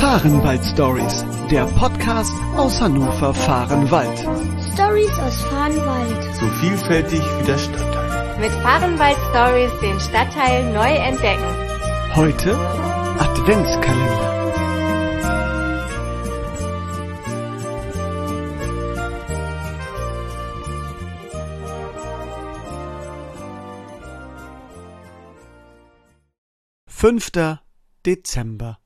Fahrenwald Stories, der Podcast aus Hannover Fahrenwald. Stories aus Fahrenwald. So vielfältig wie der Stadtteil. Mit Fahrenwald Stories den Stadtteil neu entdecken. Heute Adventskalender. Fünfter Dezember.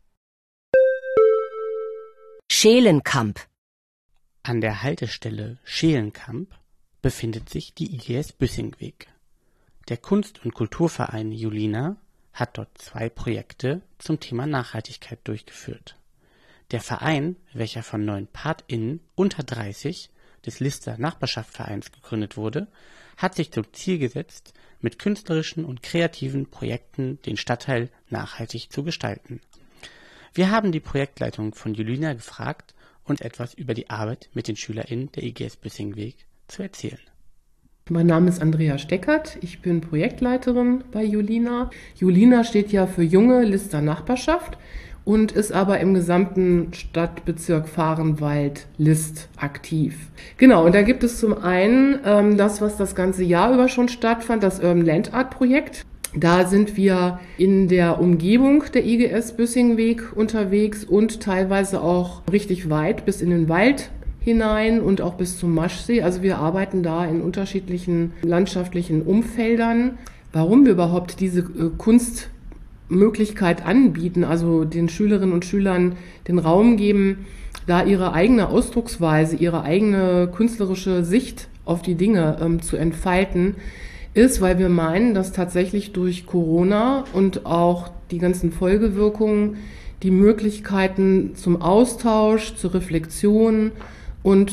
Scheelenkamp. An der Haltestelle Scheelenkamp befindet sich die IGS Büssingweg. Der Kunst- und Kulturverein Julina hat dort 2 Projekte zum Thema Nachhaltigkeit durchgeführt. Der Verein, welcher von 9 PartInnen unter 30 des Lister Nachbarschaftsvereins gegründet wurde, hat sich zum Ziel gesetzt, mit künstlerischen und kreativen Projekten den Stadtteil nachhaltig zu gestalten. Wir haben die Projektleitung von Julina gefragt, uns etwas über die Arbeit mit den SchülerInnen der IGS Büssingweg zu erzählen. Mein Name ist Andrea Steckert, ich bin Projektleiterin bei Julina. Julina steht ja für Junge Lister Nachbarschaft und ist aber im gesamten Stadtbezirk Fahrenwald-List aktiv. Genau, und da gibt es zum einen das, was das ganze Jahr über schon stattfand, das Urban Land Art Projekt. Da sind wir in der Umgebung der IGS Büssingweg unterwegs und teilweise auch richtig weit bis in den Wald hinein und auch bis zum Maschsee. Also wir arbeiten da in unterschiedlichen landschaftlichen Umfeldern. Warum wir überhaupt diese Kunstmöglichkeit anbieten, also den Schülerinnen und Schülern den Raum geben, da ihre eigene Ausdrucksweise, ihre eigene künstlerische Sicht auf die Dinge zu entfalten, ist, weil wir meinen, dass tatsächlich durch Corona und auch die ganzen Folgewirkungen die Möglichkeiten zum Austausch, zur Reflexion und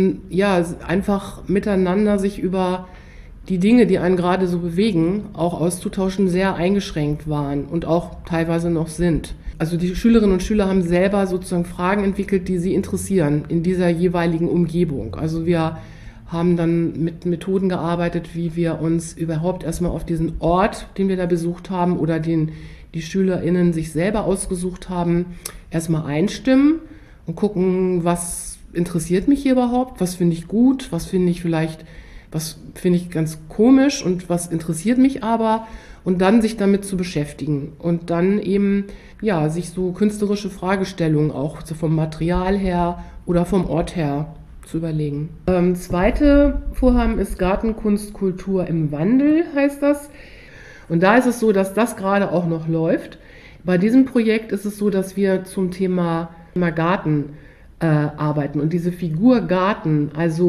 einfach miteinander sich über die Dinge, die einen gerade so bewegen, auch auszutauschen, sehr eingeschränkt waren und auch teilweise noch sind. Also die Schülerinnen und Schüler haben selber sozusagen Fragen entwickelt, die sie interessieren in dieser jeweiligen Umgebung. Also wir haben dann mit Methoden gearbeitet, wie wir uns überhaupt erstmal auf diesen Ort, den wir da besucht haben oder den die SchülerInnen sich selber ausgesucht haben, erstmal einstimmen und gucken, was interessiert mich hier überhaupt, was finde ich gut, was finde ich ganz komisch und was interessiert mich aber und dann sich damit zu beschäftigen und dann eben, sich so künstlerische Fragestellungen auch so vom Material her oder vom Ort her zu überlegen. Zweite Vorhaben ist Gartenkunstkultur im Wandel, heißt das. Und da ist es so, dass das gerade auch noch läuft. Bei diesem Projekt ist es so, dass wir zum Thema Garten arbeiten und diese Figur Garten.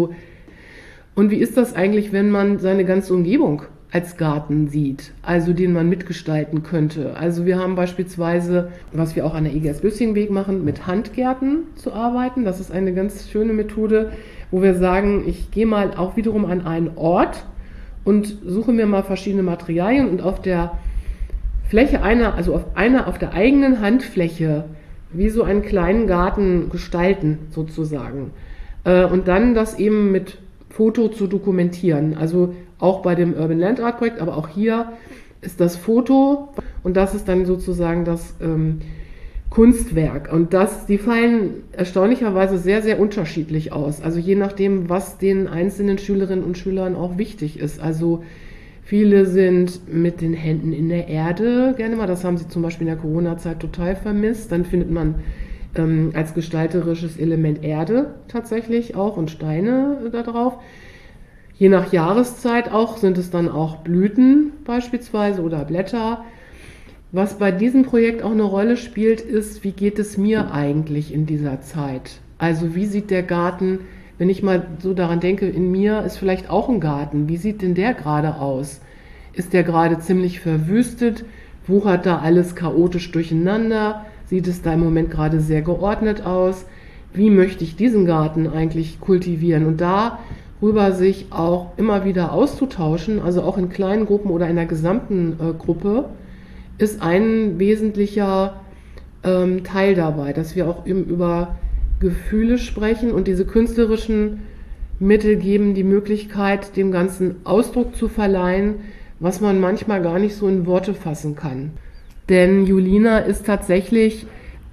Und wie ist das eigentlich, wenn man seine ganze Umgebung als Garten sieht, also den man mitgestalten könnte? Also wir haben beispielsweise, was wir auch an der IGS Büssingweg machen, mit Handgärten zu arbeiten. Das ist eine ganz schöne Methode, wo wir sagen, ich gehe mal auch wiederum an einen Ort und suche mir mal verschiedene Materialien und auf der Fläche auf der eigenen Handfläche wie so einen kleinen Garten gestalten sozusagen. Und dann das eben mit Foto zu dokumentieren. Also auch bei dem Urban Land Art Projekt, aber auch hier ist das Foto und das ist dann sozusagen das Kunstwerk. Und die fallen erstaunlicherweise sehr, sehr unterschiedlich aus. Also je nachdem, was den einzelnen Schülerinnen und Schülern auch wichtig ist. Also viele sind mit den Händen in der Erde gerne mal. Das haben sie zum Beispiel in der Corona-Zeit total vermisst. Dann findet man als gestalterisches Element Erde tatsächlich auch und Steine da drauf. Je nach Jahreszeit auch sind es dann auch Blüten beispielsweise oder Blätter. Was bei diesem Projekt auch eine Rolle spielt, ist, wie geht es mir eigentlich in dieser Zeit? Also wie sieht der Garten, wenn ich mal so daran denke, in mir ist vielleicht auch ein Garten. Wie sieht denn der gerade aus? Ist der gerade ziemlich verwüstet? Wuchert da alles chaotisch durcheinander? Sieht es da im Moment gerade sehr geordnet aus? Wie möchte ich diesen Garten eigentlich kultivieren? Und darüber sich auch immer wieder auszutauschen, also auch in kleinen Gruppen oder in der gesamten Gruppe, ist ein wesentlicher Teil dabei, dass wir auch eben über Gefühle sprechen und diese künstlerischen Mittel geben die Möglichkeit, dem Ganzen Ausdruck zu verleihen, was man manchmal gar nicht so in Worte fassen kann. Denn Julina ist tatsächlich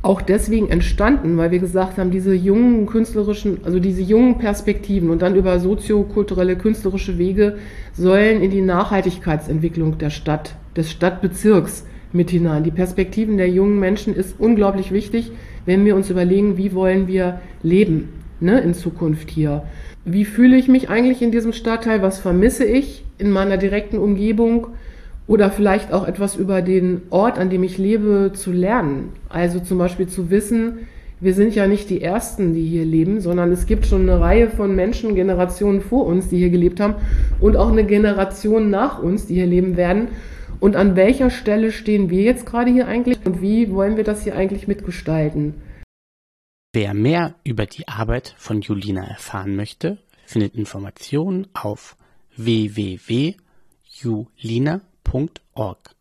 auch deswegen entstanden, weil wir gesagt haben, diese jungen künstlerischen, also diese jungen Perspektiven und dann über soziokulturelle künstlerische Wege sollen in die Nachhaltigkeitsentwicklung der Stadt, des Stadtbezirks mit hinein. Die Perspektiven der jungen Menschen ist unglaublich wichtig, wenn wir uns überlegen, wie wollen wir leben, ne, in Zukunft hier. Wie fühle ich mich eigentlich in diesem Stadtteil? Was vermisse ich in meiner direkten Umgebung? Oder vielleicht auch etwas über den Ort, an dem ich lebe, zu lernen. Also zum Beispiel zu wissen, wir sind ja nicht die Ersten, die hier leben, sondern es gibt schon eine Reihe von Menschen, Generationen vor uns, die hier gelebt haben und auch eine Generation nach uns, die hier leben werden. Und an welcher Stelle stehen wir jetzt gerade hier eigentlich und wie wollen wir das hier eigentlich mitgestalten? Wer mehr über die Arbeit von Julina erfahren möchte, findet Informationen auf www.julina.org.